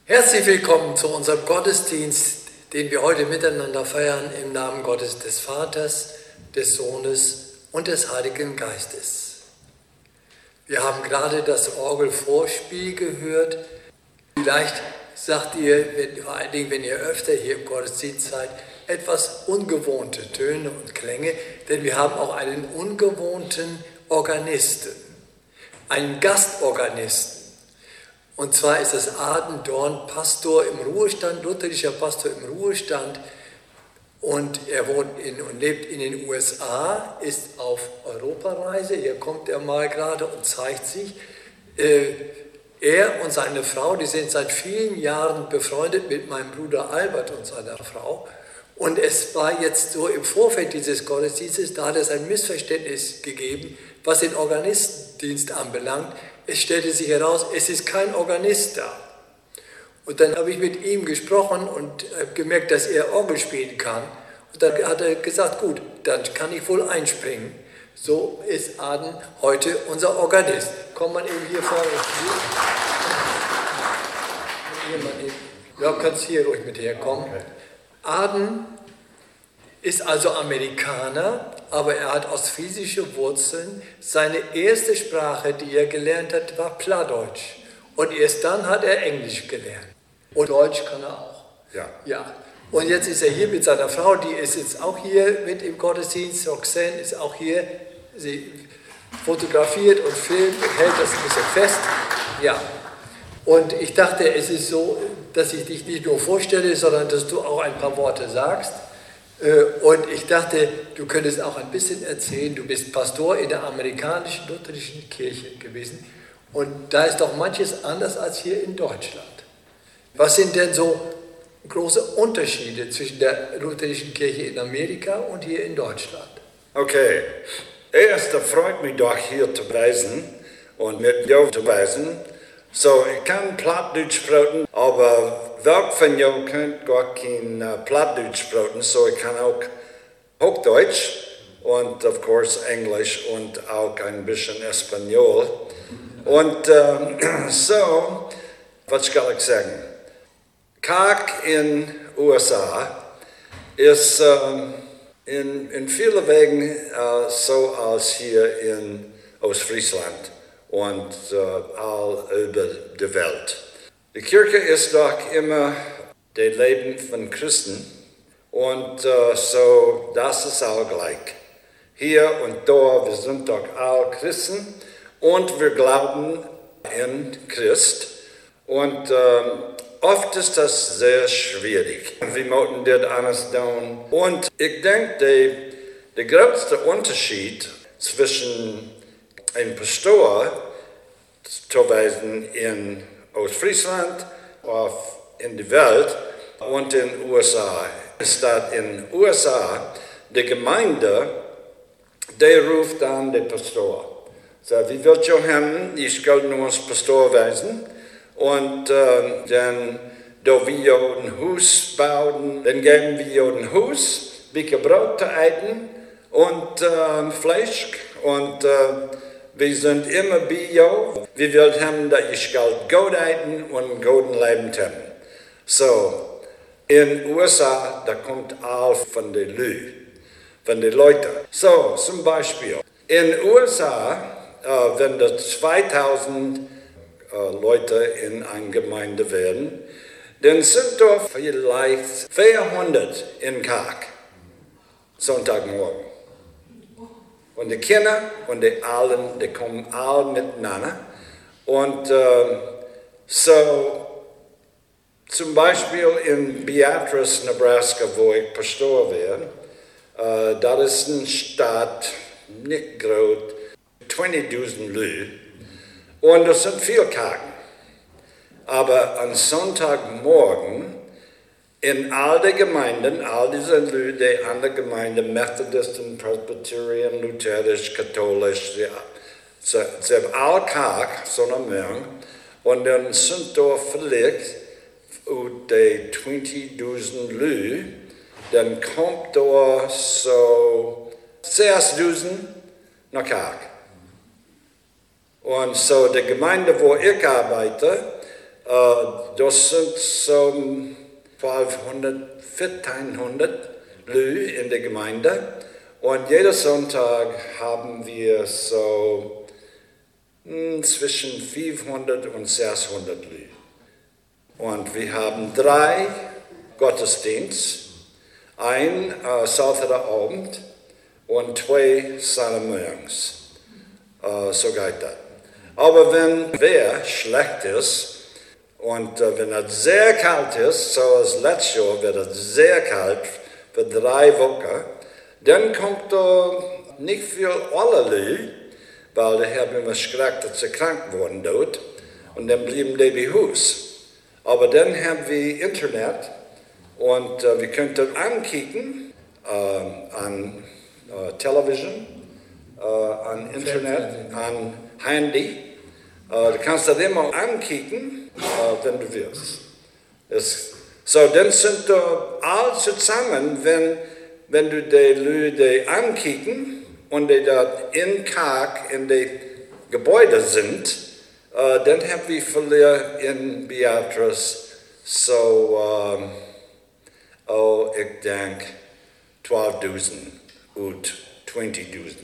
Herzlich willkommen zu unserem Gottesdienst, den wir heute miteinander feiern im Namen Gottes des Vaters, des Sohnes und des Heiligen Geistes. Wir haben gerade das Orgelvorspiel gehört. Vielleicht sagt ihr, vor allen Dingen, wenn ihr öfter hier im Gottesdienst seid, etwas ungewohnte Töne und Klänge, denn wir haben auch einen ungewohnten Organisten, einen Gastorganisten. Und zwar ist das Aden Dorn Pastor im Ruhestand, lutherischer Pastor im Ruhestand. Und er wohnt und lebt in den USA, ist auf Europareise. Hier kommt er mal gerade und zeigt sich. Er und seine Frau, die sind seit vielen Jahren befreundet mit meinem Bruder Albert und seiner Frau. Und es war jetzt so im Vorfeld dieses Gottesdienstes, da hat es ein Missverständnis gegeben, was den Organistendienst anbelangt. Es stellte sich heraus, es ist kein Organist da. Und dann habe ich mit ihm gesprochen und gemerkt, dass er Orgel spielen kann. Und dann hat er gesagt, gut, dann kann ich wohl einspringen. So ist Aden heute unser Organist. Kommt man eben hier vorne. Ja, kannst hier ruhig mit herkommen. Aden ist also Amerikaner, aber er hat ostfriesische Wurzeln. Seine erste Sprache, die er gelernt hat, war Plattdeutsch. Und erst dann hat er Englisch gelernt. Und Deutsch kann er auch. Ja. Und jetzt ist er hier mit seiner Frau, die ist jetzt auch hier mit im Gottesdienst. Roxanne ist auch hier. Sie fotografiert und filmt und hält das ein bisschen fest. Ja. Und ich dachte, es ist so, dass ich dich nicht nur vorstelle, sondern dass du auch ein paar Worte sagst. Und ich dachte, du könntest auch ein bisschen erzählen, du bist Pastor in der amerikanischen lutherischen Kirche gewesen und da ist doch manches anders als hier in Deutschland. Was sind denn so große Unterschiede zwischen der lutherischen Kirche in Amerika und hier in Deutschland? Okay, erst freut mich doch hier zu reisen und mit dir zu reisen. So, ich kann Plattdeutsch sprechen, aber wer von euch könnt gar kein Plattdeutsch sprechen, so ich kann auch Hochdeutsch und of course Englisch und auch ein bisschen Espanol. Und so, was soll ich sagen? Kirche in USA ist in vielen Wegen so als hier in Ostfriesland und all über die Welt. Die Kirche ist doch immer das Leben von Christen und so das ist all gleich. Hier und da, wir sind doch all Christen und wir glauben in Christ und oft ist das sehr schwierig. Wir müssen das anders tun. Und ich denke, der größte Unterschied zwischen einem Pastor zu weisen in Ostfriesland, in der Welt und in den USA ist, dass in den USA die Gemeinde, die ruft an den Pastor. Sagt, wie willst du haben, ich will nur als Pastor weisen. Und dann, da wir ein Haus bauen, dann geben wir ein Haus, bisschen Brot zu essen und Fleisch und wir sind immer bei dir. Wir wollen haben, dass ich Gott essen und ein gutes Leben haben. So, in den USA, da kommt all von den Leuten. So, zum Beispiel, in den USA, wenn da 2000 Leute in einer Gemeinde werden, dann sind doch vielleicht 400 in Kirche, Sonntagmorgen. Und die Kinder und die Alten, die kommen alle miteinander. Und so, zum Beispiel in Beatrice, Nebraska, wo ich Pastor werde, das ist eine Stadt, nicht groß, 20.000 Leute. Und das sind viele Kirchen. Aber am Sonntagmorgen in all den Gemeinden, all diese Leute, die anderen Gemeinden, Methodisten, Presbyterian, Lutherisch, Katholisch, sie haben alle Kirchen, so eine Menge. Und dann sind da vielleicht die 20.000 Leute, dann kommt da so 6.000 nach Kirche. Und so die Gemeinde, wo ich arbeite, Das sind so 1400 Lü in der Gemeinde. Und jeden Sonntag haben wir so zwischen 500 und 600 Lü. Und wir haben 3 Gottesdienste, ein Samstagabend und 2 Sonntagmorgens. So geht das. Aber wenn Wetter schlecht ist und wenn es sehr kalt ist, so als letztes Jahr wird es sehr kalt für 3 Wochen, dann kommt nicht viel alle Leute, weil die haben immer geschreckt, dass sie krank wurden dort und dann blieben die bei Haus. Aber dann haben wir Internet und wir können ankicken an Television, an Internet, an Handy. Du kannst das immer ankicken, wenn du willst. So, dann sind alle zusammen, wenn du die Leute ankicken und die dort in die Gebäude sind, dann haben wir verloren in Beatrice so, ich denke, 12.000 und 20.000.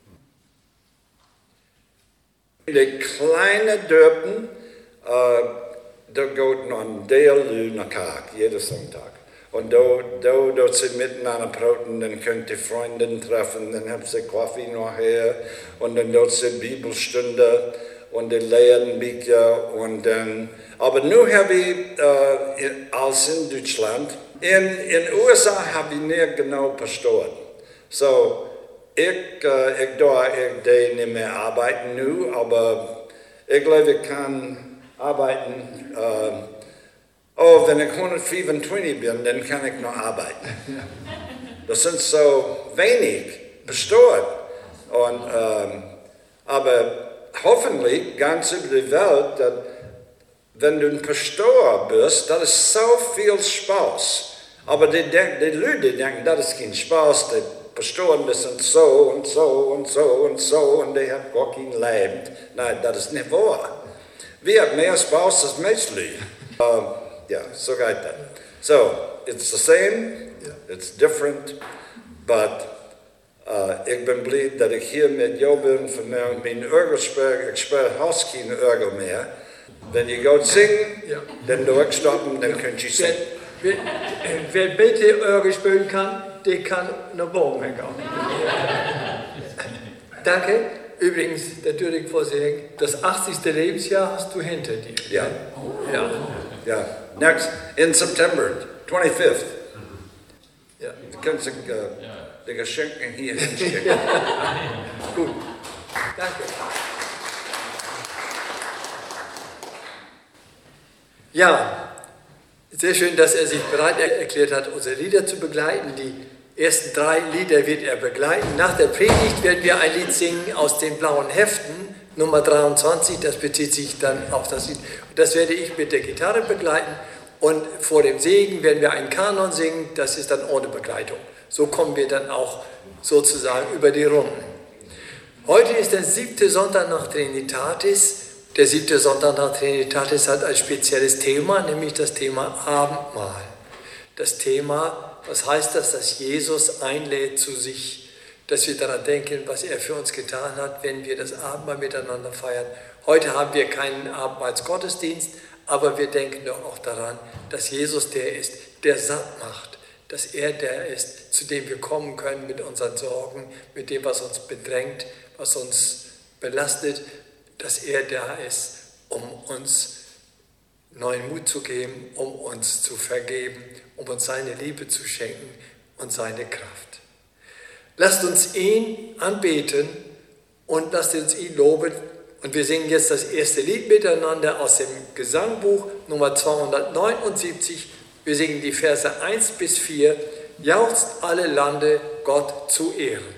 Die kleinen Dörpen, da geht noch ein Lü nach Kag, jeden Sonntag. Und da sie miteinander praten, dann könnt ihr Freunde treffen, dann haben sie Kaffee nachher und dann dort sie Bibelstunde und die lehren Bücher und dann. Aber nun habe ich, als in Deutschland, in den USA habe ich nicht genau verstanden. So, ich nicht mehr arbeiten nu, aber ich glaube, ich kann arbeiten. Wenn ich 125 bin, dann kann ich noch arbeiten. Das sind so wenig besteuert. Aber hoffentlich ganz über die Welt, dass, wenn du ein Pastor bist, das ist so viel Spaß. Aber die Leute denken, das ist kein Spaß. Die Pastoren sind so und so und so und so und die haben gar kein Leben. Nein, das ist nicht wahr. Wir haben mehr Spaß als Menschen. Yeah, so geht das. So, it's the same, it's different, but ich bin blöd, dass ich hier mit jou bin, von meinem Örgelsberg, ich spiele fast kein Örgel mehr. Wenn ihr geht singen, dann durchstoppen, dann könnt ihr singen. Wer bitte Örgel spielen kann, der kann nach Bogen hängen. Danke. Übrigens, natürlich vorsehen, das 80. Lebensjahr hast du hinter dir. Ja. Ja. Ja. Next, in September 25th. Ja. Du kannst die Geschenke hier hinstecken. Gut. Danke. Ja, sehr schön, dass er sich bereit erklärt hat, unsere Lieder zu begleiten. Die ersten 3 Lieder wird er begleiten. Nach der Predigt werden wir ein Lied singen aus den blauen Heften, Nummer 23, das bezieht sich dann auf das Lied. Das werde ich mit der Gitarre begleiten und vor dem Segen werden wir einen Kanon singen, das ist dann ohne Begleitung. So kommen wir dann auch sozusagen über die Runden. Heute ist der 7. Sonntag nach Trinitatis. Der 7. Sonntag nach Trinitatis hat ein spezielles Thema, nämlich das Thema Abendmahl. Das Thema, was heißt das, dass Jesus einlädt zu sich, dass wir daran denken, was er für uns getan hat, wenn wir das Abendmahl miteinander feiern. Heute haben wir keinen Abendmahlsgottesdienst, aber wir denken doch auch daran, dass Jesus der ist, der satt macht, dass er der ist, zu dem wir kommen können mit unseren Sorgen, mit dem, was uns bedrängt, was uns belastet, dass er da ist, um uns neuen Mut zu geben, um uns zu vergeben, um uns seine Liebe zu schenken und seine Kraft. Lasst uns ihn anbeten und lasst uns ihn loben. Und wir singen jetzt das erste Lied miteinander aus dem Gesangbuch Nummer 279. Wir singen die Verse 1 bis 4. Jauchzt alle Lande, Gott zu Ehren.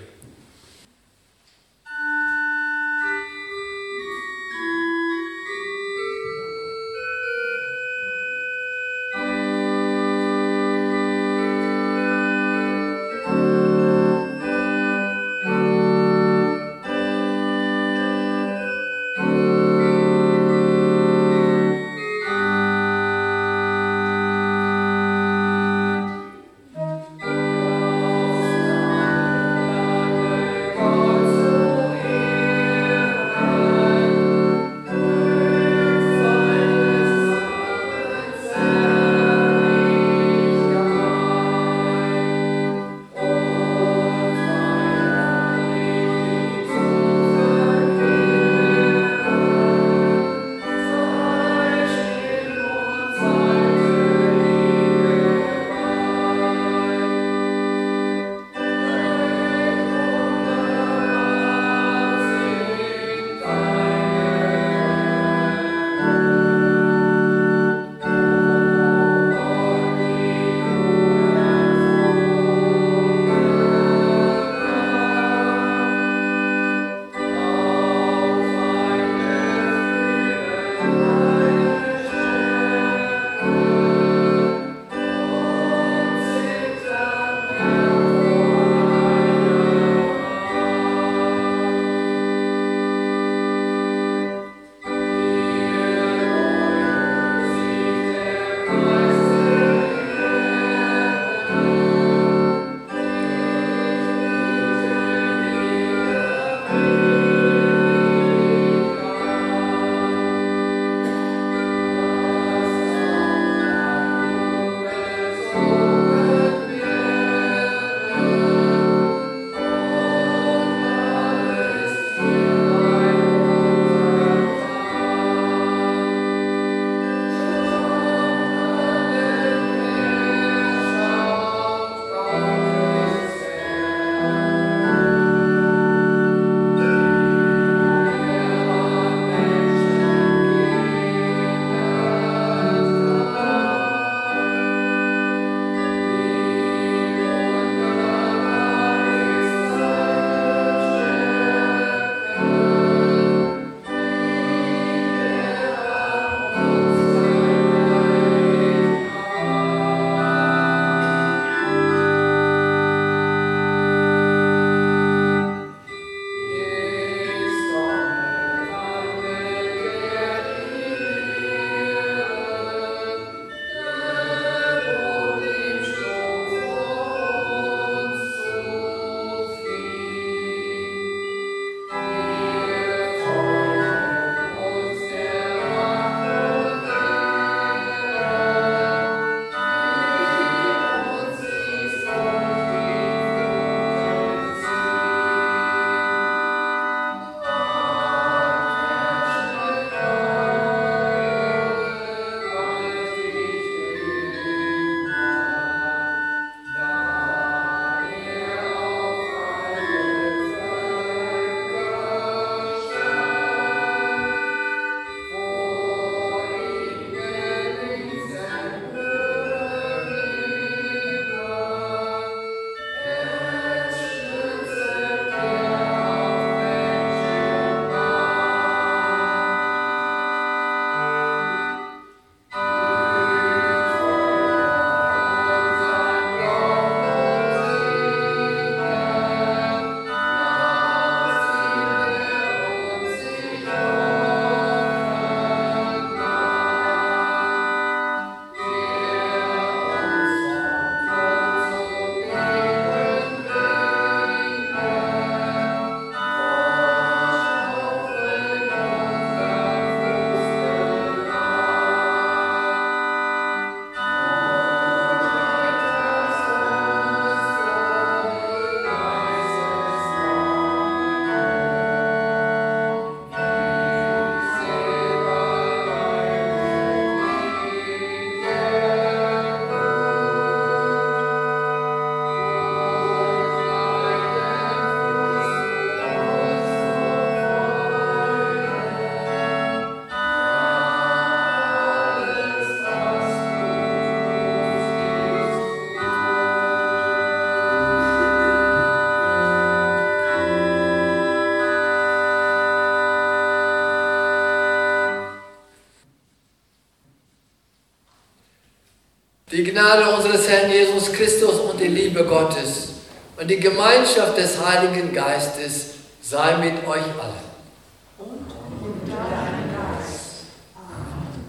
Die Gnade unseres Herrn Jesus Christus und die Liebe Gottes und die Gemeinschaft des Heiligen Geistes sei mit euch allen. Und mit deinem Geist. Amen.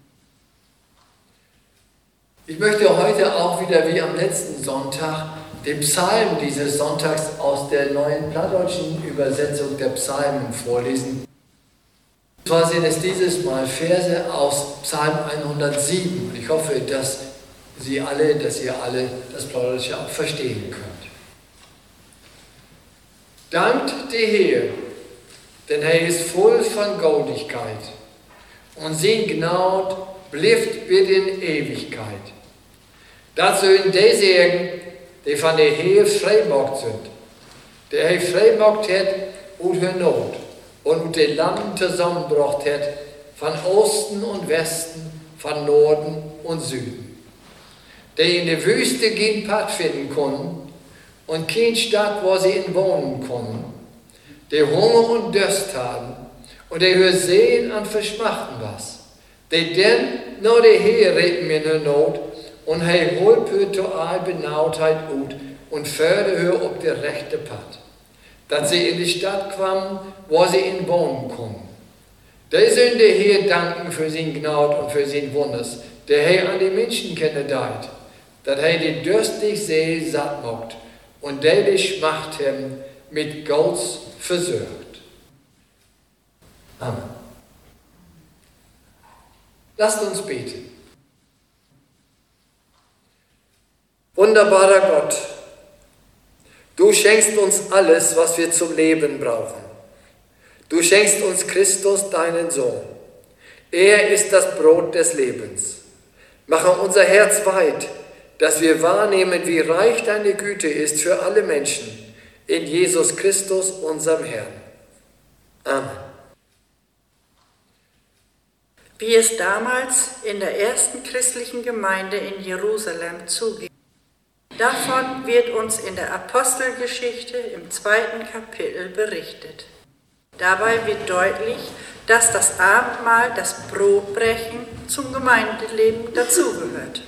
Ich möchte heute auch wieder wie am letzten Sonntag den Psalm dieses Sonntags aus der neuen plattdeutschen Übersetzung der Psalmen vorlesen. Und zwar sind es dieses Mal Verse aus Psalm 107. Ich hoffe, dass ihr alle das Plattdeutsche auch verstehen könnt. Dankt die Herr, denn er ist voll von Goldigkeit und sein Gnade bleibt bis in Ewigkeit. Dazu in die sagen, die von der Herr freimagt sind, der Herr freimagt hat und her Not und die Land zusammengebracht hat, von Osten und Westen, von Norden und Süden. Die in der Wüste kein Pad finden konnten und keine Stadt, wo sie in wohnen konnten, die Hunger und Durst hatten und die höher sehen und verschmachten was. Die denn nur die Herr retten mir in Not und hei holt für total Benautheit ut und fördert höher auf der rechte Pad, dass sie in die Stadt kwamen, wo sie in wohnen konnten. Die sollen der Herr danken für sein Gnade und für sein Wunders, der Herr an die Menschen kenne deit, dass er die dürstig See satt macht und der die Schmacht hem mit Golds versorgt. Amen. Lasst uns beten. Wunderbarer Gott, du schenkst uns alles, was wir zum Leben brauchen. Du schenkst uns Christus, deinen Sohn. Er ist das Brot des Lebens. Mache unser Herz weit, dass wir wahrnehmen, wie reich deine Güte ist für alle Menschen, in Jesus Christus, unserem Herrn. Amen. Wie es damals in der ersten christlichen Gemeinde in Jerusalem zuging. Davon wird uns in der Apostelgeschichte im 2. Kapitel berichtet. Dabei wird deutlich, dass das Abendmahl, das Brotbrechen, zum Gemeindeleben dazugehört.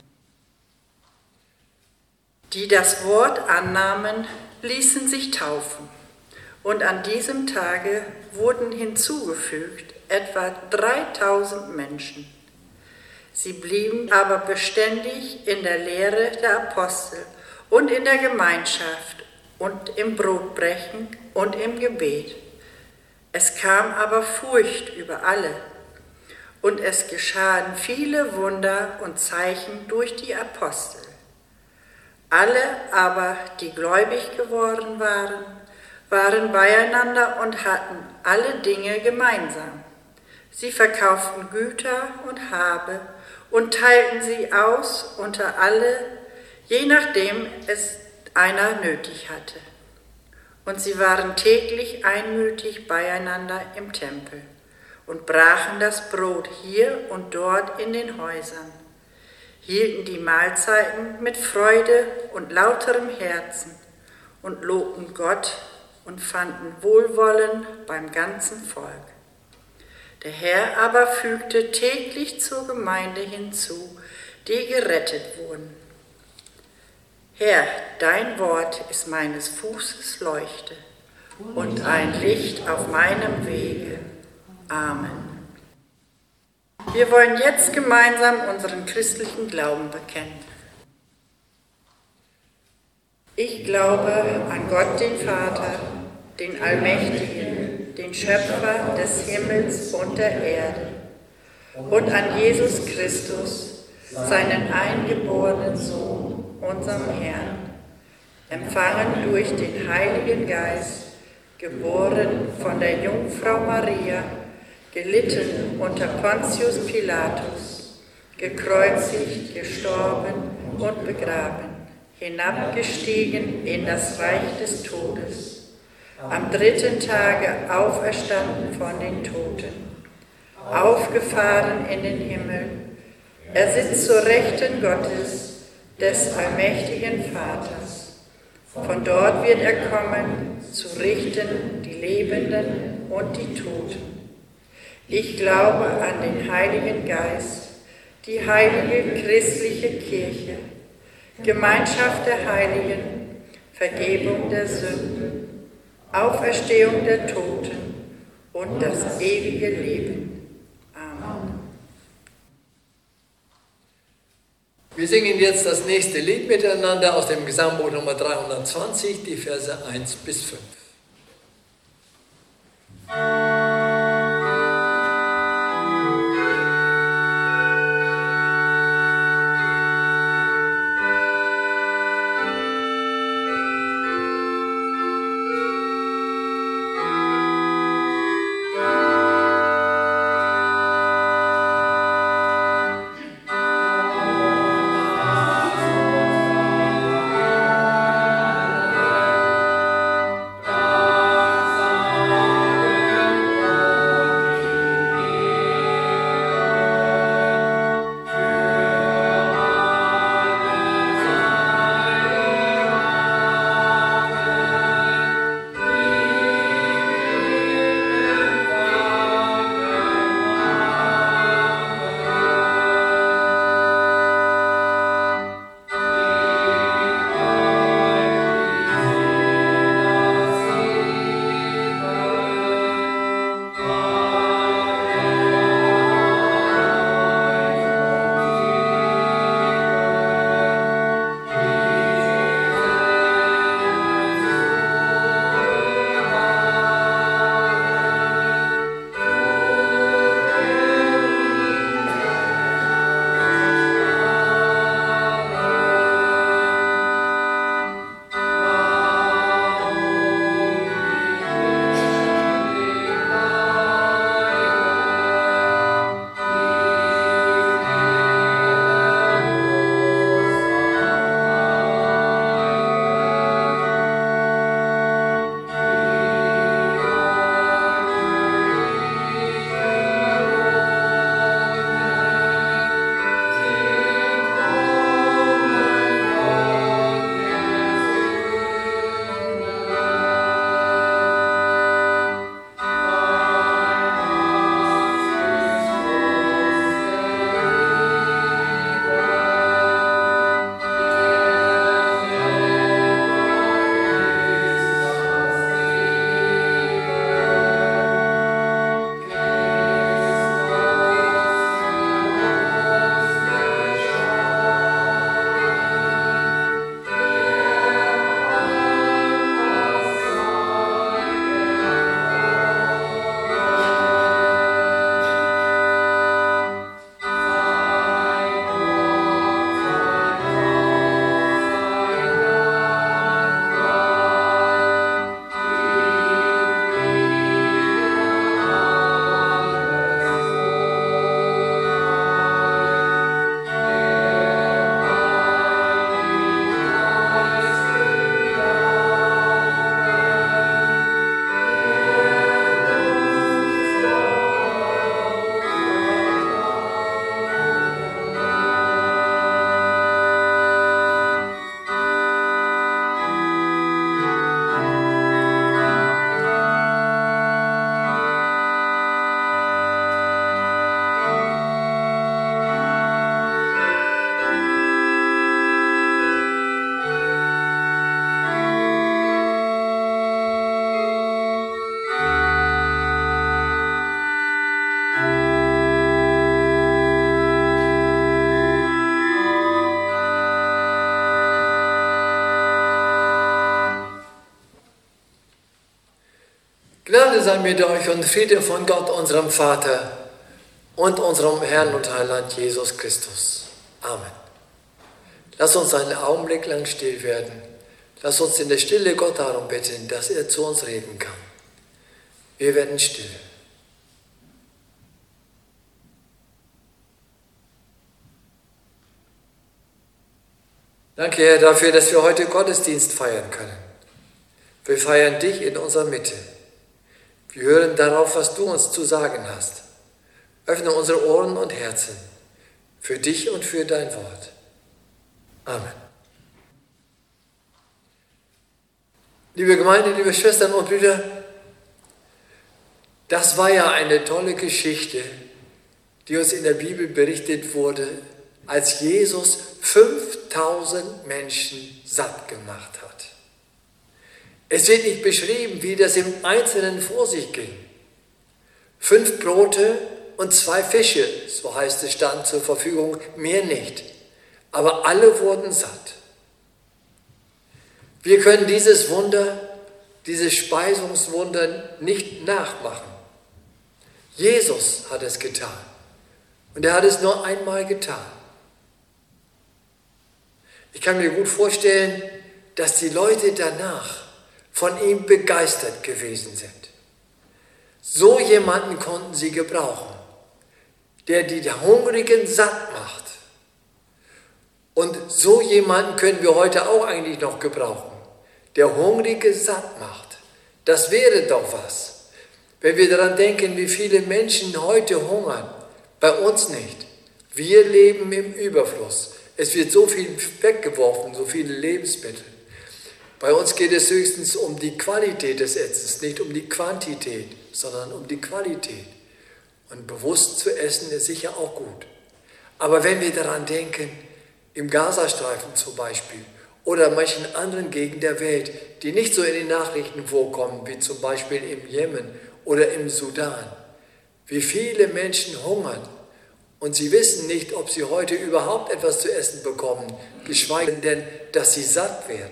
Die das Wort annahmen, ließen sich taufen. Und an diesem Tage wurden hinzugefügt etwa 3000 Menschen. Sie blieben aber beständig in der Lehre der Apostel und in der Gemeinschaft und im Brotbrechen und im Gebet. Es kam aber Furcht über alle, und es geschahen viele Wunder und Zeichen durch die Apostel. Alle aber, die gläubig geworden waren, waren beieinander und hatten alle Dinge gemeinsam. Sie verkauften Güter und Habe und teilten sie aus unter alle, je nachdem es einer nötig hatte. Und sie waren täglich einmütig beieinander im Tempel und brachen das Brot hier und dort in den Häusern, hielten die Mahlzeiten mit Freude und lauterem Herzen und lobten Gott und fanden Wohlwollen beim ganzen Volk. Der Herr aber fügte täglich zur Gemeinde hinzu, die gerettet wurden. Herr, dein Wort ist meines Fußes Leuchte und ein Licht auf meinem Wege. Amen. Wir wollen jetzt gemeinsam unseren christlichen Glauben bekennen. Ich glaube an Gott, den Vater, den Allmächtigen, den Schöpfer des Himmels und der Erde, und an Jesus Christus, seinen eingeborenen Sohn, unserem Herrn, empfangen durch den Heiligen Geist, geboren von der Jungfrau Maria, gelitten unter Pontius Pilatus, gekreuzigt, gestorben und begraben, hinabgestiegen in das Reich des Todes, am 3. Tage auferstanden von den Toten, aufgefahren in den Himmel, er sitzt zur Rechten Gottes, des allmächtigen Vaters. Von dort wird er kommen, zu richten die Lebenden und die Toten. Ich glaube an den Heiligen Geist, die heilige christliche Kirche, Gemeinschaft der Heiligen, Vergebung der Sünden, Auferstehung der Toten und das ewige Leben. Amen. Wir singen jetzt das nächste Lied miteinander aus dem Gesangbuch Nummer 320, die Verse 1 bis 5. Gnade sei mit euch und Friede von Gott, unserem Vater und unserem Herrn und Heiland Jesus Christus. Amen. Lass uns einen Augenblick lang still werden. Lass uns in der Stille Gott darum bitten, dass er zu uns reden kann. Wir werden still. Danke, Herr, dafür, dass wir heute Gottesdienst feiern können. Wir feiern dich in unserer Mitte. Wir hören darauf, was du uns zu sagen hast. Öffne unsere Ohren und Herzen für dich und für dein Wort. Amen. Liebe Gemeinde, liebe Schwestern und Brüder, das war ja eine tolle Geschichte, die uns in der Bibel berichtet wurde, als Jesus 5000 Menschen satt gemacht hat. Es wird nicht beschrieben, wie das im Einzelnen vor sich ging. 5 Brote und 2 Fische, so heißt es, standen zur Verfügung, mehr nicht. Aber alle wurden satt. Wir können dieses Wunder, dieses Speisungswunder nicht nachmachen. Jesus hat es getan. Und er hat es nur einmal getan. Ich kann mir gut vorstellen, dass die Leute danach von ihm begeistert gewesen sind. So jemanden konnten sie gebrauchen, der die Hungrigen satt macht. Und so jemanden können wir heute auch eigentlich noch gebrauchen, der Hungrige satt macht. Das wäre doch was. Wenn wir daran denken, wie viele Menschen heute hungern, bei uns nicht. Wir leben im Überfluss. Es wird so viel weggeworfen, so viele Lebensmittel. Bei uns geht es höchstens um die Qualität des Essens, nicht um die Quantität, sondern um die Qualität. Und bewusst zu essen ist sicher auch gut. Aber wenn wir daran denken, im Gazastreifen zum Beispiel oder manchen anderen Gegenden der Welt, die nicht so in den Nachrichten vorkommen, wie zum Beispiel im Jemen oder im Sudan, wie viele Menschen hungern und sie wissen nicht, ob sie heute überhaupt etwas zu essen bekommen, geschweige denn, dass sie satt werden.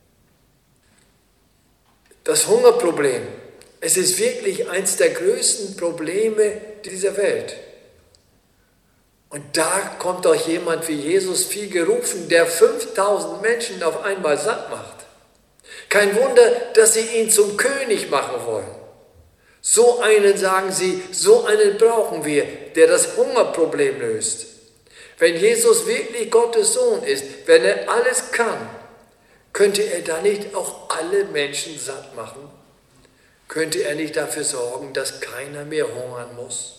Das Hungerproblem, es ist wirklich eines der größten Probleme dieser Welt. Und da kommt doch jemand wie Jesus, viel gerufen, der 5000 Menschen auf einmal satt macht. Kein Wunder, dass sie ihn zum König machen wollen. So einen, sagen sie, so einen brauchen wir, der das Hungerproblem löst. Wenn Jesus wirklich Gottes Sohn ist, wenn er alles kann, könnte er da nicht auch alle Menschen satt machen? Könnte er nicht dafür sorgen, dass keiner mehr hungern muss?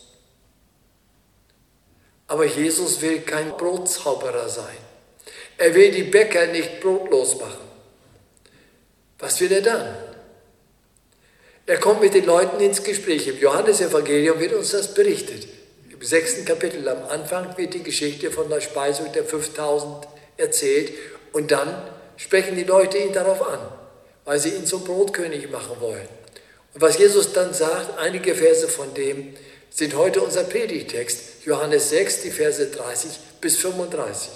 Aber Jesus will kein Brotzauberer sein. Er will die Bäcker nicht brotlos machen. Was will er dann? Er kommt mit den Leuten ins Gespräch. Im Johannesevangelium wird uns das berichtet. Im 6. Kapitel am Anfang wird die Geschichte von der Speisung der 5000 erzählt. Und dann sprechen die Leute ihn darauf an, weil sie ihn zum Brotkönig machen wollen. Und was Jesus dann sagt, einige Verse von dem, sind heute unser Predigtext, Johannes 6, die Verse 30 bis 35.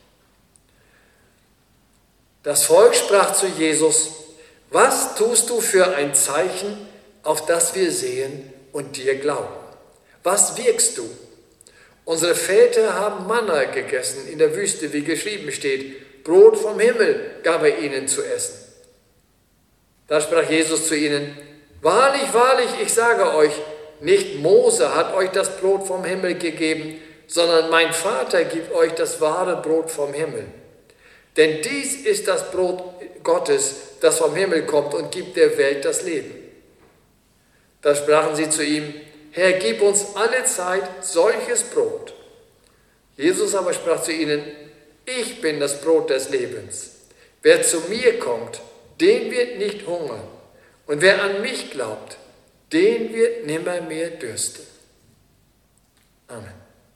Das Volk sprach zu Jesus: Was tust du für ein Zeichen, auf das wir sehen und dir glauben? Was wirkst du? Unsere Väter haben Manna gegessen in der Wüste, wie geschrieben steht. Brot vom Himmel gab er ihnen zu essen. Da sprach Jesus zu ihnen: Wahrlich, wahrlich, ich sage euch, nicht Mose hat euch das Brot vom Himmel gegeben, sondern mein Vater gibt euch das wahre Brot vom Himmel. Denn dies ist das Brot Gottes, das vom Himmel kommt und gibt der Welt das Leben. Da sprachen sie zu ihm: Herr, gib uns alle Zeit solches Brot. Jesus aber sprach zu ihnen: Ich bin das Brot des Lebens. Wer zu mir kommt, den wird nicht hungern. Und wer an mich glaubt, den wird nimmermehr dürsten. Amen.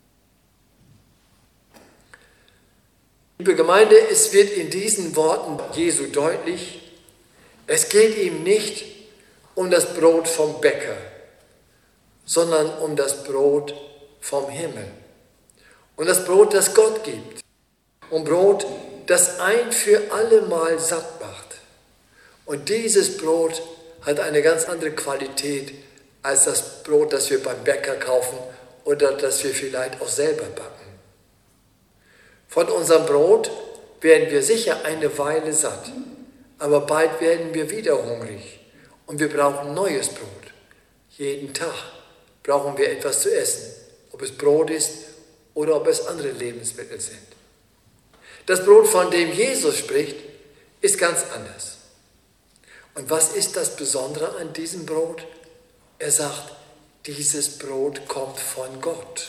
Liebe Gemeinde, es wird in diesen Worten Jesu deutlich, es geht ihm nicht um das Brot vom Bäcker, sondern um das Brot vom Himmel. Um das Brot, das Gott gibt. Um Brot, das ein für alle Mal satt macht. Und dieses Brot hat eine ganz andere Qualität als das Brot, das wir beim Bäcker kaufen oder das wir vielleicht auch selber backen. Von unserem Brot werden wir sicher eine Weile satt, aber bald werden wir wieder hungrig und wir brauchen neues Brot. Jeden Tag brauchen wir etwas zu essen, ob es Brot ist oder ob es andere Lebensmittel sind. Das Brot, von dem Jesus spricht, ist ganz anders. Und was ist das Besondere an diesem Brot? Er sagt, dieses Brot kommt von Gott.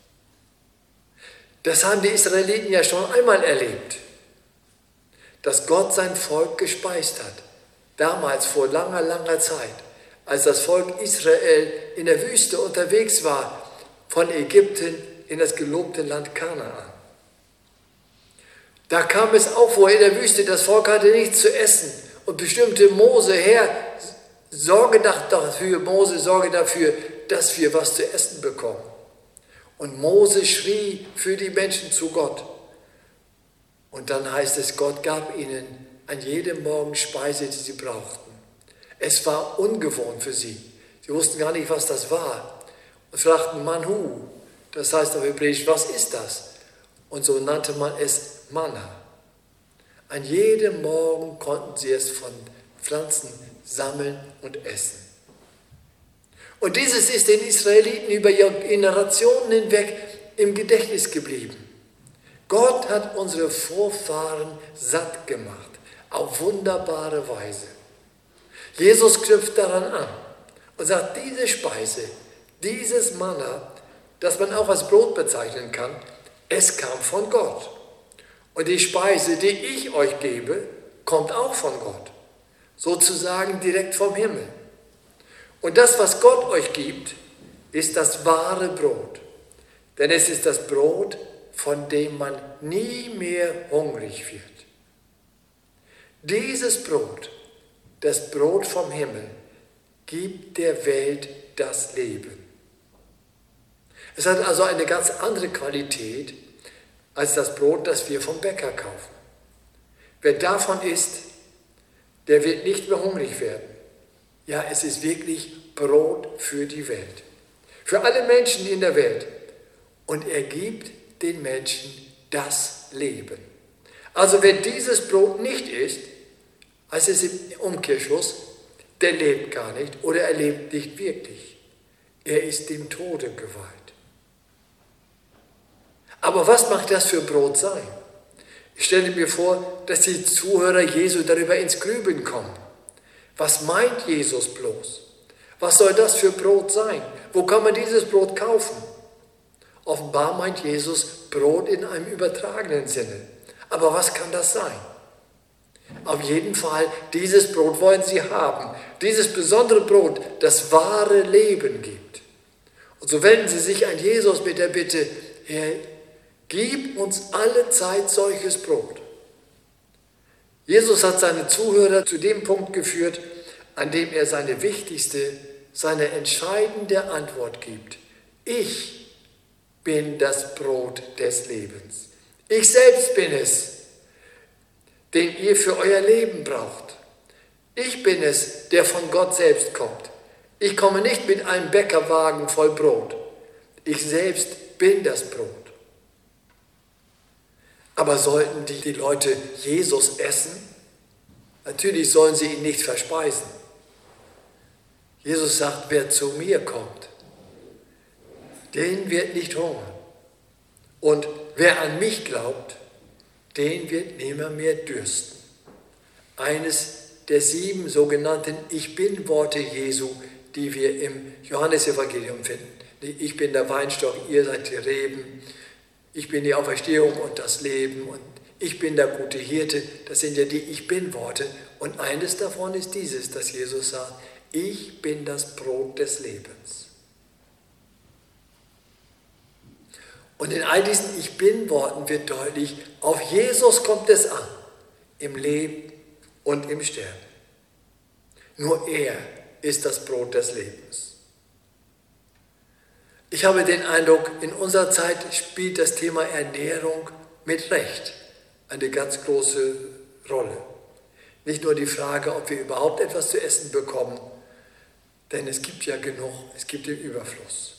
Das haben die Israeliten ja schon einmal erlebt, dass Gott sein Volk gespeist hat. Damals vor langer, langer Zeit, als das Volk Israel in der Wüste unterwegs war, von Ägypten in das gelobte Land Kanaan. Da kam es auch vor in der Wüste, das Volk hatte nichts zu essen und bestimmte Mose, Herr, sorge dafür, dass wir was zu essen bekommen. Und Mose schrie für die Menschen zu Gott. Und dann heißt es, Gott gab ihnen an jedem Morgen Speise, die sie brauchten. Es war ungewohnt für sie. Sie wussten gar nicht, was das war. Und fragten Manhu, das heißt auf Hebräisch, was ist das? Und so nannte man es Manna. An jedem Morgen konnten sie es von Pflanzen sammeln und essen. Und dieses ist den Israeliten über Generationen hinweg im Gedächtnis geblieben. Gott hat unsere Vorfahren satt gemacht, auf wunderbare Weise. Jesus knüpft daran an und sagt, diese Speise, dieses Manna, das man auch als Brot bezeichnen kann, es kam von Gott. Und die Speise, die ich euch gebe, kommt auch von Gott. Sozusagen direkt vom Himmel. Und das, was Gott euch gibt, ist das wahre Brot. Denn es ist das Brot, von dem man nie mehr hungrig wird. Dieses Brot, das Brot vom Himmel, gibt der Welt das Leben. Es hat also eine ganz andere Qualität als das Brot, das wir vom Bäcker kaufen. Wer davon isst, der wird nicht mehr hungrig werden. Ja, es ist wirklich Brot für die Welt. Für alle Menschen in der Welt. Und er gibt den Menschen das Leben. Also wer dieses Brot nicht isst, heißt es im Umkehrschluss, der lebt gar nicht oder er lebt nicht wirklich. Er ist dem Tode geweiht. Aber was mag das für Brot sein? Ich stelle mir vor, dass die Zuhörer Jesu darüber ins Grübeln kommen. Was meint Jesus bloß? Was soll das für Brot sein? Wo kann man dieses Brot kaufen? Offenbar meint Jesus Brot in einem übertragenen Sinne. Aber was kann das sein? Auf jeden Fall, dieses Brot wollen sie haben. Dieses besondere Brot, das wahre Leben gibt. Und so wenden sie sich an Jesus mit der Bitte, Herr, gib uns alle Zeit solches Brot. Jesus hat seine Zuhörer zu dem Punkt geführt, an dem er seine wichtigste, seine entscheidende Antwort gibt. Ich bin das Brot des Lebens. Ich selbst bin es, den ihr für euer Leben braucht. Ich bin es, der von Gott selbst kommt. Ich komme nicht mit einem Bäckerwagen voll Brot. Ich selbst bin das Brot. Aber sollten die Leute Jesus essen? Natürlich sollen sie ihn nicht verspeisen. Jesus sagt, wer zu mir kommt, den wird nicht hungern. Und wer an mich glaubt, den wird nimmer mehr dürsten. Eines der 7 sogenannten Ich-Bin-Worte Jesu, die wir im Johannesevangelium finden. Ich bin der Weinstock, ihr seid die Reben. Ich bin die Auferstehung und das Leben und ich bin der gute Hirte. Das sind ja die Ich-Bin-Worte. Und eines davon ist dieses, dass Jesus sagt, ich bin das Brot des Lebens. Und in all diesen Ich-Bin-Worten wird deutlich, auf Jesus kommt es an, im Leben und im Sterben. Nur er ist das Brot des Lebens. Ich habe den Eindruck, in unserer Zeit spielt das Thema Ernährung mit Recht eine ganz große Rolle. Nicht nur die Frage, ob wir überhaupt etwas zu essen bekommen, denn es gibt ja genug, es gibt den Überfluss.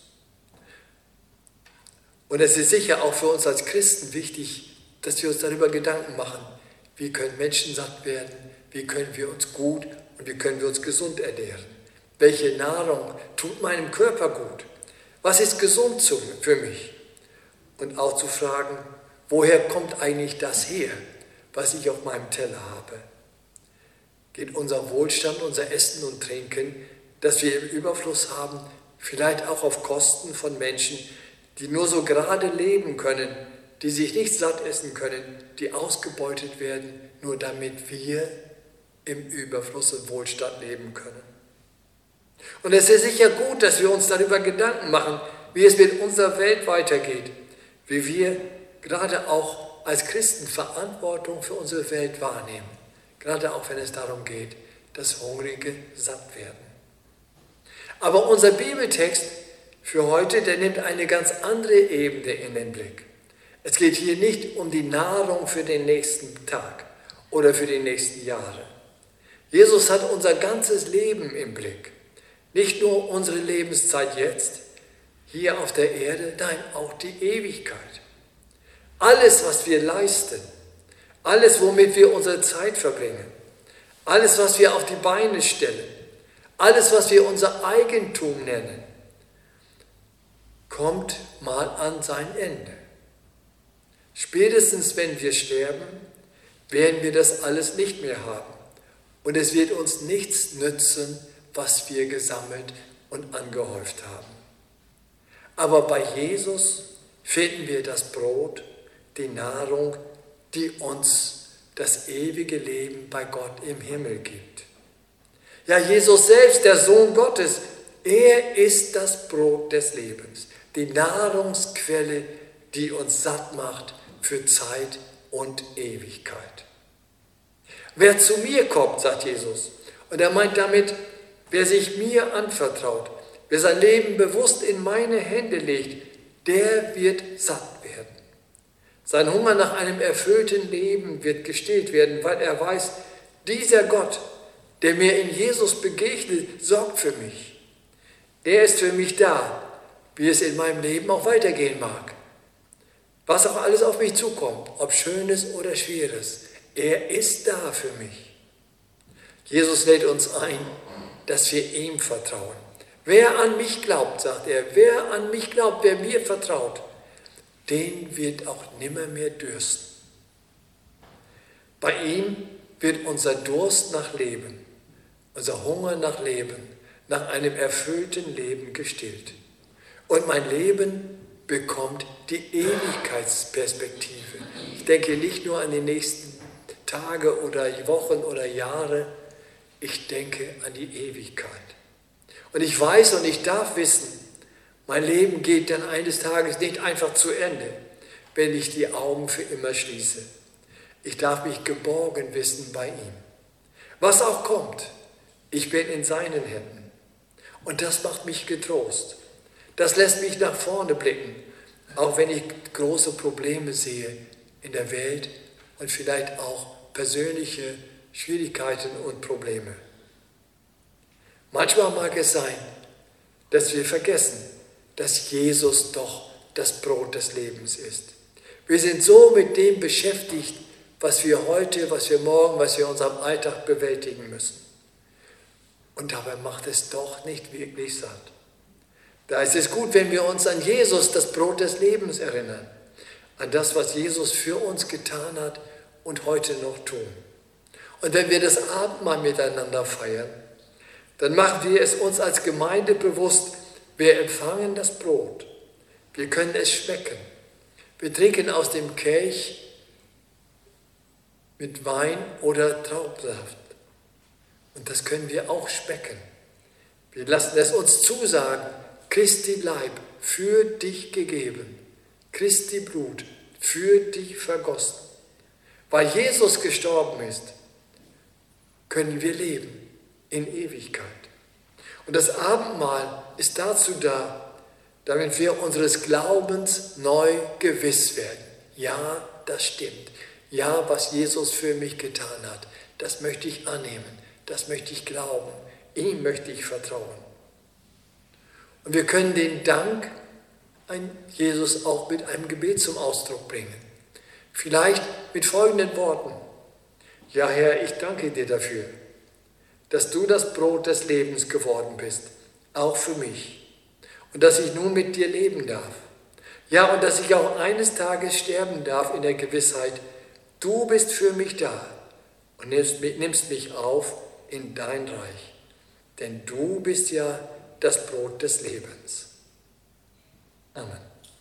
Und es ist sicher auch für uns als Christen wichtig, dass wir uns darüber Gedanken machen, wie können Menschen satt werden, wie können wir uns gut und wie können wir uns gesund ernähren. Welche Nahrung tut meinem Körper gut? Was ist gesund für mich? Und auch zu fragen, woher kommt eigentlich das her, was ich auf meinem Teller habe? Geht unser Wohlstand, unser Essen und Trinken, das wir im Überfluss haben, vielleicht auch auf Kosten von Menschen, die nur so gerade leben können, die sich nicht satt essen können, die ausgebeutet werden, nur damit wir im Überfluss und Wohlstand leben können? Und es ist sicher gut, dass wir uns darüber Gedanken machen, wie es mit unserer Welt weitergeht, wie wir gerade auch als Christen Verantwortung für unsere Welt wahrnehmen, gerade auch wenn es darum geht, dass Hungrige satt werden. Aber unser Bibeltext für heute, der nimmt eine ganz andere Ebene in den Blick. Es geht hier nicht um die Nahrung für den nächsten Tag oder für die nächsten Jahre. Jesus hat unser ganzes Leben im Blick. Nicht nur unsere Lebenszeit jetzt, hier auf der Erde, nein, auch die Ewigkeit. Alles, was wir leisten, alles, womit wir unsere Zeit verbringen, alles, was wir auf die Beine stellen, alles, was wir unser Eigentum nennen, kommt mal an sein Ende. Spätestens, wenn wir sterben, werden wir das alles nicht mehr haben. Und es wird uns nichts nützen, was wir gesammelt und angehäuft haben. Aber bei Jesus finden wir das Brot, die Nahrung, die uns das ewige Leben bei Gott im Himmel gibt. Ja, Jesus selbst, der Sohn Gottes, er ist das Brot des Lebens, die Nahrungsquelle, die uns satt macht für Zeit und Ewigkeit. Wer zu mir kommt, sagt Jesus, und er meint damit, wer sich mir anvertraut, wer sein Leben bewusst in meine Hände legt, der wird satt werden. Sein Hunger nach einem erfüllten Leben wird gestillt werden, weil er weiß, dieser Gott, der mir in Jesus begegnet, sorgt für mich. Er ist für mich da, wie es in meinem Leben auch weitergehen mag. Was auch alles auf mich zukommt, ob Schönes oder Schweres, er ist da für mich. Jesus lädt uns ein, dass wir ihm vertrauen. Wer an mich glaubt, sagt er, wer an mich glaubt, wer mir vertraut, den wird auch nimmer mehr dürsten. Bei ihm wird unser Durst nach Leben, unser Hunger nach Leben, nach einem erfüllten Leben gestillt. Und mein Leben bekommt die Ewigkeitsperspektive. Ich denke nicht nur an die nächsten Tage oder Wochen oder Jahre, ich denke an die Ewigkeit. Und ich weiß und ich darf wissen, mein Leben geht dann eines Tages nicht einfach zu Ende, wenn ich die Augen für immer schließe. Ich darf mich geborgen wissen bei ihm. Was auch kommt, ich bin in seinen Händen. Und das macht mich getrost. Das lässt mich nach vorne blicken, auch wenn ich große Probleme sehe in der Welt und vielleicht auch persönliche Schwierigkeiten und Probleme. Manchmal mag es sein, dass wir vergessen, dass Jesus doch das Brot des Lebens ist. Wir sind so mit dem beschäftigt, was wir heute, was wir morgen, was wir in unserem Alltag bewältigen müssen. Und dabei macht es doch nicht wirklich satt. Da ist es gut, wenn wir uns an Jesus, das Brot des Lebens, erinnern. An das, was Jesus für uns getan hat und heute noch tun. Und wenn wir das Abendmahl miteinander feiern, dann machen wir es uns als Gemeinde bewusst, wir empfangen das Brot. Wir können es schmecken. Wir trinken aus dem Kelch mit Wein oder Traubensaft. Und das können wir auch schmecken. Wir lassen es uns zusagen, Christi Leib für dich gegeben, Christi Blut für dich vergossen. Weil Jesus gestorben ist, können wir leben in Ewigkeit. Und das Abendmahl ist dazu da, damit wir unseres Glaubens neu gewiss werden. Ja, das stimmt. Ja, was Jesus für mich getan hat, das möchte ich annehmen, das möchte ich glauben, ihm möchte ich vertrauen. Und wir können den Dank an Jesus auch mit einem Gebet zum Ausdruck bringen. Vielleicht mit folgenden Worten. Ja, Herr, ich danke dir dafür, dass du das Brot des Lebens geworden bist, auch für mich. Und dass ich nun mit dir leben darf. Ja, und dass ich auch eines Tages sterben darf in der Gewissheit, du bist für mich da und nimmst mich auf in dein Reich. Denn du bist ja das Brot des Lebens. Amen.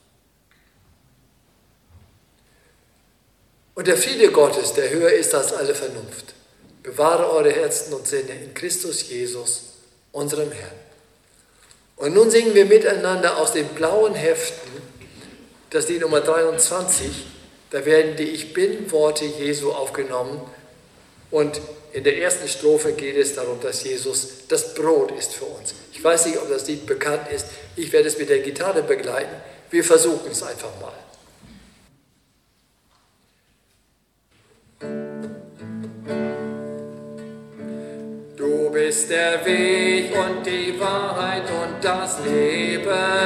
Und der Friede Gottes, der höher ist als alle Vernunft, bewahre eure Herzen und Sinne in Christus Jesus, unserem Herrn. Und nun singen wir miteinander aus den blauen Heften, das ist die Nummer 23, da werden die Ich Bin-Worte Jesu aufgenommen. Und in der ersten Strophe geht es darum, dass Jesus das Brot ist für uns. Ich weiß nicht, ob das Lied bekannt ist. Ich werde es mit der Gitarre begleiten. Wir versuchen es einfach mal. Du bist der Weg und die Wahrheit und das Leben.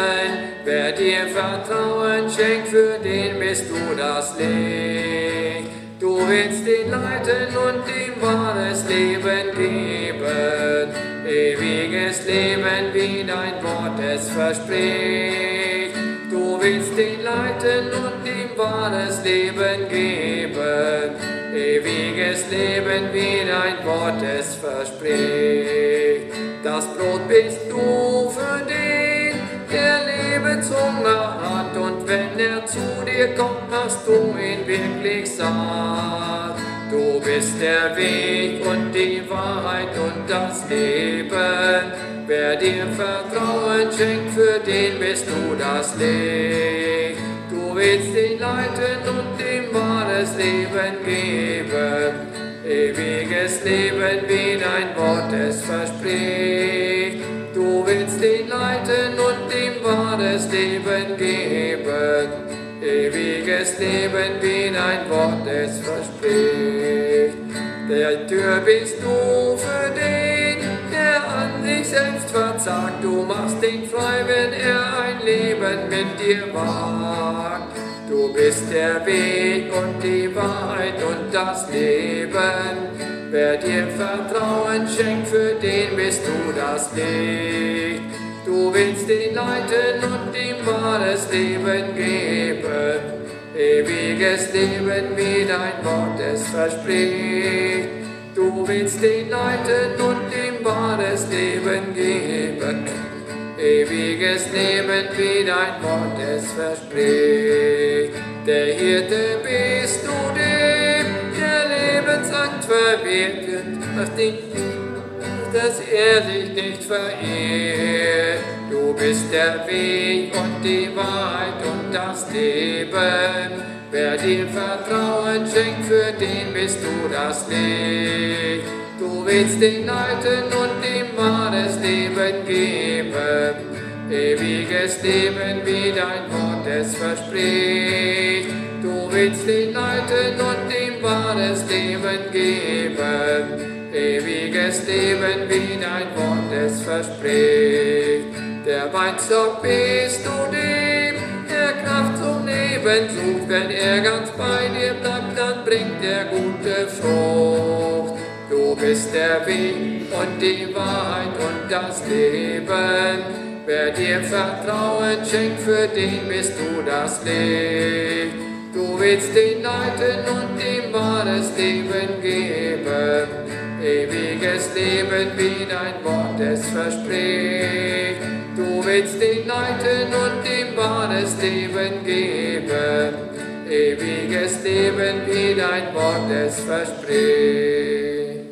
Wer dir Vertrauen schenkt, für den bist du das Licht. Du willst ihn leiten und ihm wahres Leben geben. Ewiges Leben, wie dein Wort es verspricht. Du willst ihn leiten und ihm wahres Leben geben. Ewiges Leben, wie dein Wort es verspricht. Das Brot bist du für den, der Lebenshunger hat. Und wenn er zu dir kommt, machst du ihn wirklich satt. Du bist der Weg und die Wahrheit und das Leben. Wer dir Vertrauen schenkt, für den bist du das Licht. Du willst ihn leiten und ihm wahres Leben geben. Ewiges Leben, wie dein Wort es verspricht. Du willst ihn leiten und ihm wahres Leben geben. Ewiges Leben, wie dein Wort es verspricht. Der Tür bist du für den, der an sich selbst verzagt. Du machst ihn frei, wenn er ein Leben mit dir wagt. Du bist der Weg und die Wahrheit und das Leben. Wer dir Vertrauen schenkt, für den bist du das Licht. Du willst ihn leiten und ihm wahres Leben geben. Ewiges Leben, wie dein Wort es verspricht. Du willst ihn leiten und ihm wahres Leben geben. Ewiges Leben, wie dein Wort es verspricht. Der Hirte bist du dem, der Lebensangst verwirklicht, dass er sich nicht verirrt. Du bist der Weg und die Wahrheit und das Leben. Wer dir Vertrauen schenkt, für den bist du das Licht. Du willst ihn leiten und ihm wahres Leben geben. Ewiges Leben, wie dein Wort es verspricht. Du willst ihn leiten und ihm wahres Leben geben. Ewiges Leben, wie dein Wort es verspricht. Der Weinstock bist du dem, der Kraft zum Leben sucht. Wenn er ganz bei dir bleibt, dann bringt er gute Frucht. Du bist der Weg und die Wahrheit und das Leben. Wer dir Vertrauen schenkt, für den bist du das Licht. Du willst ihn leiten und ihm wahres Leben geben. Ewiges Leben, wie dein Wort es verspricht. Du willst ihn leiten und ihm wahres Leben geben. Ewiges Leben, wie dein Wort es verspricht.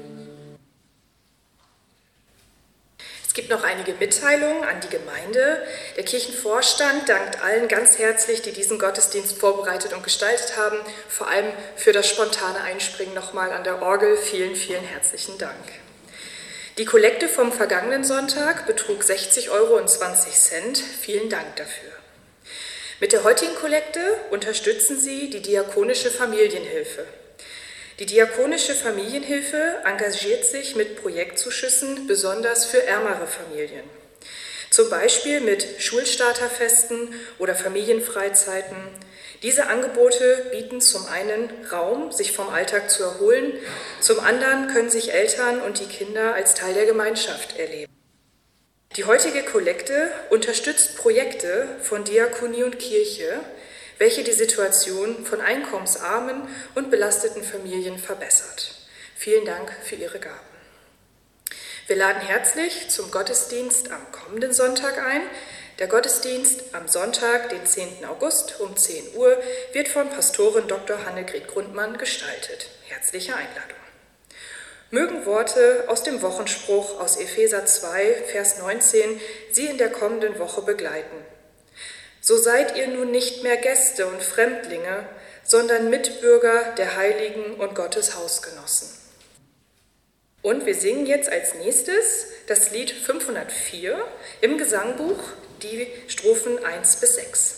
Es gibt noch einige Mitteilungen an die Gemeinde. Der Kirchenvorstand dankt allen ganz herzlich, die diesen Gottesdienst vorbereitet und gestaltet haben, vor allem für das spontane Einspringen nochmal an der Orgel. Vielen, vielen herzlichen Dank. Die Kollekte vom vergangenen Sonntag betrug 60,20 €. Vielen Dank dafür. Mit der heutigen Kollekte unterstützen Sie die Diakonische Familienhilfe. Die Diakonische Familienhilfe engagiert sich mit Projektzuschüssen besonders für ärmere Familien. Zum Beispiel mit Schulstarterfesten oder Familienfreizeiten. Diese Angebote bieten zum einen Raum, sich vom Alltag zu erholen, zum anderen können sich Eltern und die Kinder als Teil der Gemeinschaft erleben. Die heutige Kollekte unterstützt Projekte von Diakonie und Kirche, welche die Situation von einkommensarmen und belasteten Familien verbessert. Vielen Dank für Ihre Gaben. Wir laden herzlich zum Gottesdienst am kommenden Sonntag ein. Der Gottesdienst am Sonntag, den 10. August um 10 Uhr, wird von Pastorin Dr. Hannegret Grundmann gestaltet. Herzliche Einladung. Mögen Worte aus dem Wochenspruch aus Epheser 2, Vers 19 Sie in der kommenden Woche begleiten. So seid ihr nun nicht mehr Gäste und Fremdlinge, sondern Mitbürger der Heiligen und Gottes Hausgenossen. Und wir singen jetzt als nächstes das Lied 504 im Gesangbuch, die Strophen 1 bis 6.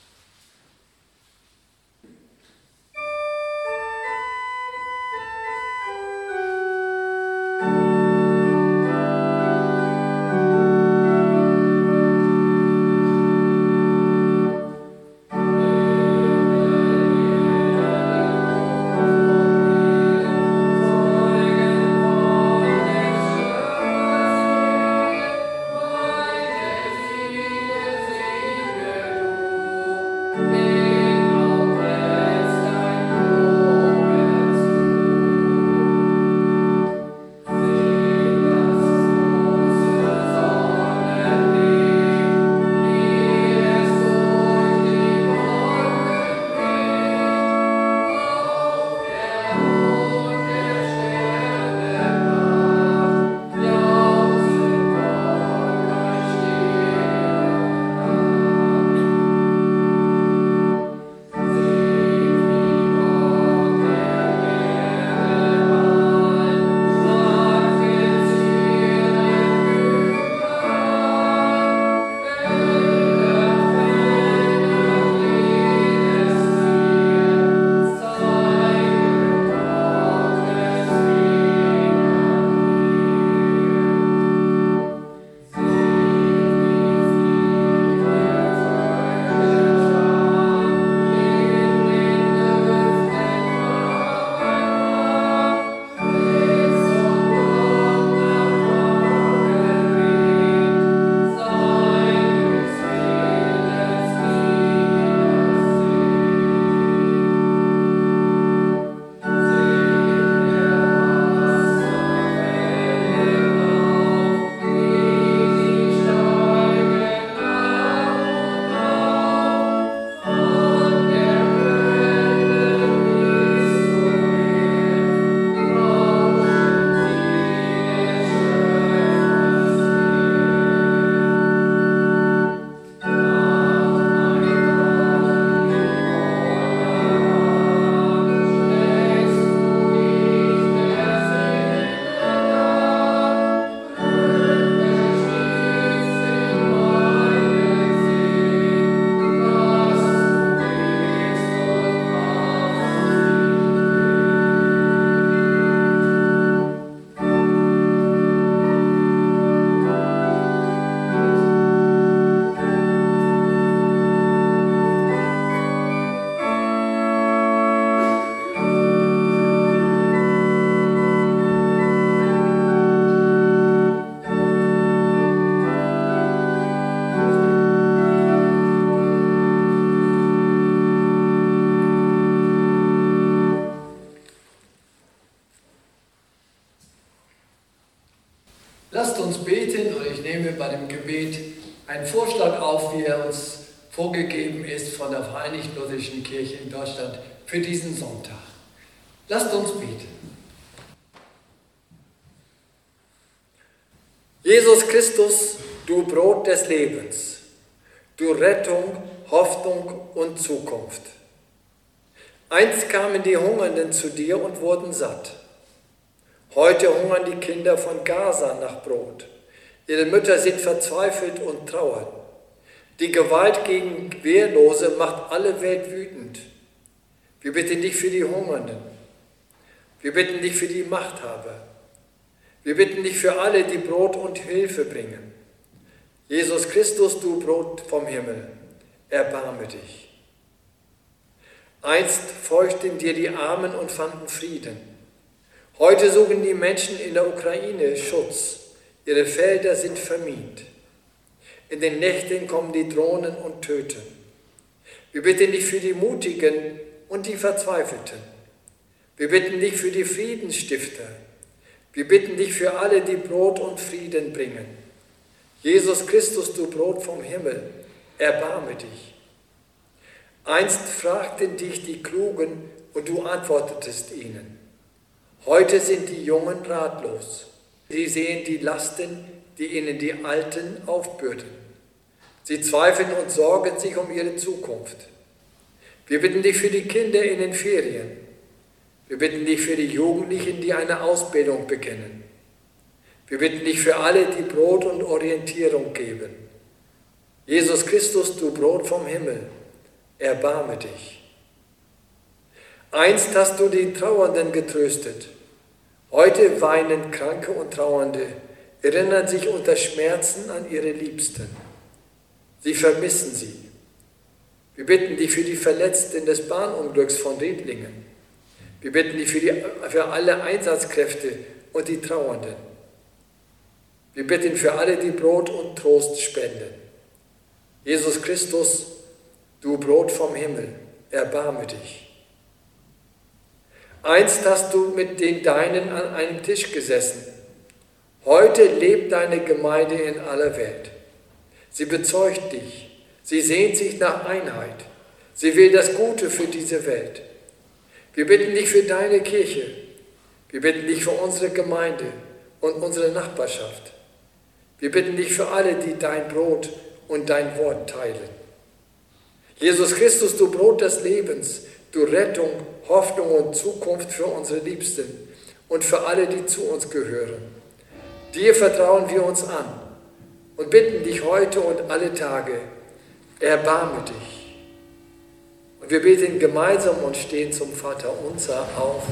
Lasst uns beten und ich nehme bei dem Gebet einen Vorschlag auf, wie er uns vorgegeben ist von der Vereinigten Lutherischen Kirche in Deutschland für diesen Sonntag. Lasst uns beten. Jesus Christus, du Brot des Lebens, du Rettung, Hoffnung und Zukunft. Einst kamen die Hungernden zu dir und wurden satt. Heute hungern die Kinder von Gaza nach Brot. Ihre Mütter sind verzweifelt und trauern. Die Gewalt gegen Wehrlose macht alle Welt wütend. Wir bitten dich für die Hungernden. Wir bitten dich für die Machthaber. Wir bitten dich für alle, die Brot und Hilfe bringen. Jesus Christus, du Brot vom Himmel, erbarme dich. Einst feuchten dir die Armen und fanden Frieden. Heute suchen die Menschen in der Ukraine Schutz. Ihre Felder sind vermint. In den Nächten kommen die Drohnen und töten. Wir bitten dich für die Mutigen und die Verzweifelten. Wir bitten dich für die Friedensstifter. Wir bitten dich für alle, die Brot und Frieden bringen. Jesus Christus, du Brot vom Himmel, erbarme dich. Einst fragten dich die Klugen und du antwortetest ihnen. Heute sind die Jungen ratlos. Sie sehen die Lasten, die ihnen die Alten aufbürden. Sie zweifeln und sorgen sich um ihre Zukunft. Wir bitten dich für die Kinder in den Ferien. Wir bitten dich für die Jugendlichen, die eine Ausbildung beginnen. Wir bitten dich für alle, die Brot und Orientierung geben. Jesus Christus, du Brot vom Himmel, erbarme dich. Einst hast du die Trauernden getröstet. Heute weinen Kranke und Trauernde, erinnern sich unter Schmerzen an ihre Liebsten. Sie vermissen sie. Wir bitten dich für die Verletzten des Bahnunglücks von Riedlingen. Wir bitten dich für alle Einsatzkräfte und die Trauernden. Wir bitten für alle, die Brot und Trost spenden. Jesus Christus, du Brot vom Himmel, erbarme dich. Einst hast du mit den Deinen an einem Tisch gesessen. Heute lebt deine Gemeinde in aller Welt. Sie bezeugt dich. Sie sehnt sich nach Einheit. Sie will das Gute für diese Welt. Wir bitten dich für deine Kirche. Wir bitten dich für unsere Gemeinde und unsere Nachbarschaft. Wir bitten dich für alle, die dein Brot und dein Wort teilen. Jesus Christus, du Brot des Lebens, du Rettung, Hoffnung und Zukunft für unsere Liebsten und für alle, die zu uns gehören. Dir vertrauen wir uns an und bitten dich heute und alle Tage, erbarme dich. Und wir beten gemeinsam und stehen zum Vater unser auf.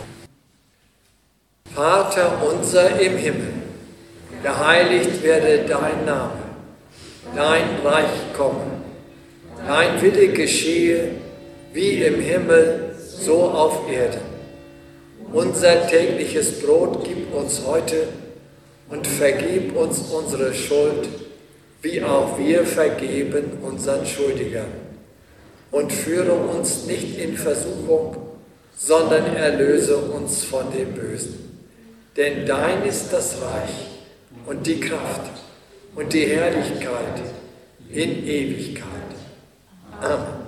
Vater unser im Himmel, geheiligt werde dein Name, dein Reich komme, dein Wille geschehe, wie im Himmel, so auf Erden. Unser tägliches Brot gib uns heute und vergib uns unsere Schuld, wie auch wir vergeben unseren Schuldigern. Und führe uns nicht in Versuchung, sondern erlöse uns von dem Bösen. Denn dein ist das Reich und die Kraft und die Herrlichkeit in Ewigkeit. Amen.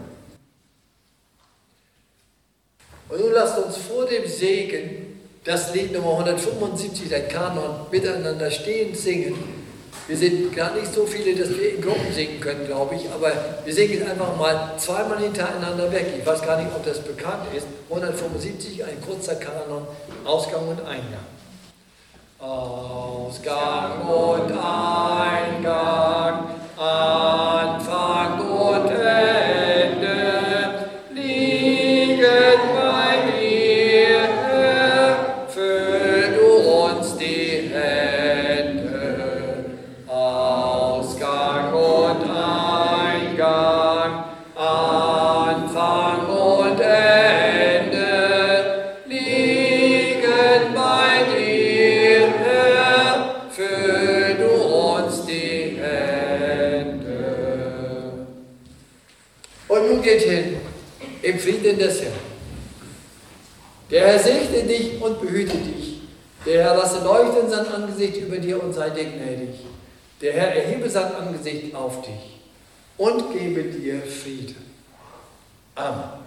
Und nun lasst uns vor dem Segen das Lied Nummer 175, der Kanon, miteinander stehend singen. Wir sind gar nicht so viele, dass wir in Gruppen singen können, glaube ich, aber wir singen einfach mal zweimal hintereinander weg. Ich weiß gar nicht, ob das bekannt ist. 175, ein kurzer Kanon, Ausgang und Eingang. Ausgang und Eingang, Anfang und Ende, liegen bei dir, füll du uns die Hände. Ausgang und Eingang, Anfang und Ende, liegen bei dir, Herr, füll du uns die Hände. Und nun geht hin im Frieden des Herrn. Der Herr segne dich und behüte dich. Der Herr lasse leuchten sein Angesicht über dir und sei dir gnädig. Der Herr erhebe sein Angesicht auf dich und gebe dir Frieden. Amen.